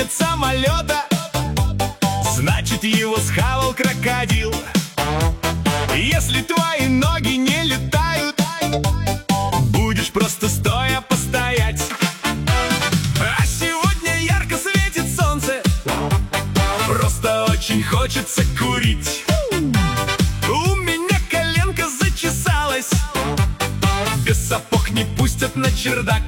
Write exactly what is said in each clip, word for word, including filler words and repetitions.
нет самолета, значит, его схавал крокодил. Если твои ноги не летают, будешь просто стоя постоять. А сегодня ярко светит солнце, просто очень хочется курить. У меня коленка зачесалась, без сапог не пустят на чердак.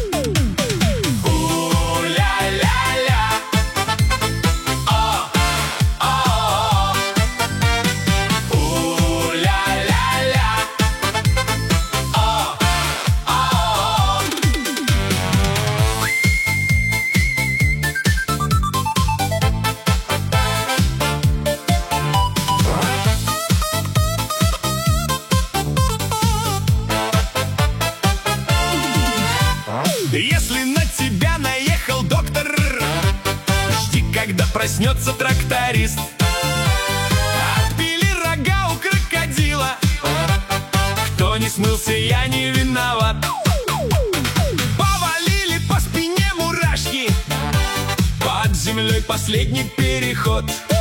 Если на тебя наехал доктор, жди, когда проснется тракторист. Отпили рога у крокодила, кто не смылся, я не виноват. Повалили по спине мурашки, под землей последний переход.